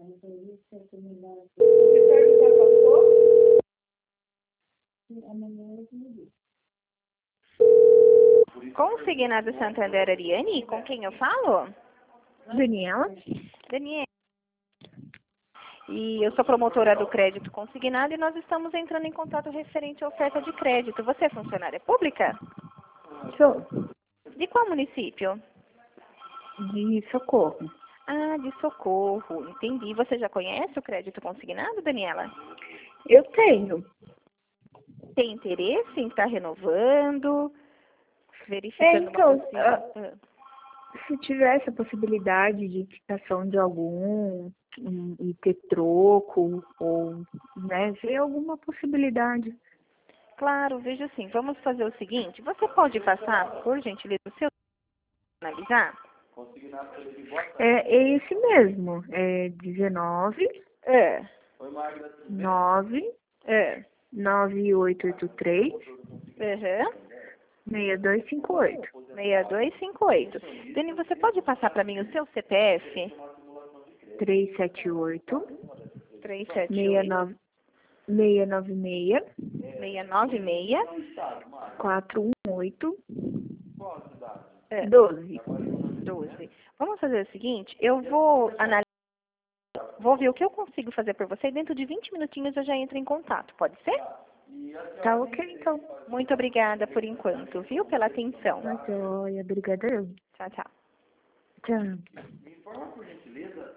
O Ricardo já passou? Consignado Santander Ariane, com quem eu falo? Daniela? Daniela. E eu sou promotora do crédito consignado e nós estamos entrando em contato referente à oferta de crédito. Você é funcionária pública? Sou De qual município? de Socorro. Ah, de Socorro. Entendi. Você já conhece o crédito consignado, Daniela? Eu tenho. Tem interesse em estar renovando, verificando Então, uma possível... se tivesse a possibilidade de quitação de algum e ter troco, ou né, ver alguma possibilidade. Claro, veja assim, vamos fazer o seguinte, você pode passar, por gentileza, o seu analisar? É esse mesmo, é 19 É. 9 É. 9883 Uhum. 6258. 6258. Dani, você pode passar para mim o seu CPF? 378 378 696 696 418 é, 12. 12. Vamos fazer o seguinte, eu vou analisar, vou ver o que eu consigo fazer por você e dentro de 20 minutinhos eu já entro em contato, pode ser? Tá ok, então. Muito obrigada por enquanto, viu, pela atenção. Tá joia, obrigada. Tchau, tchau. Tchau.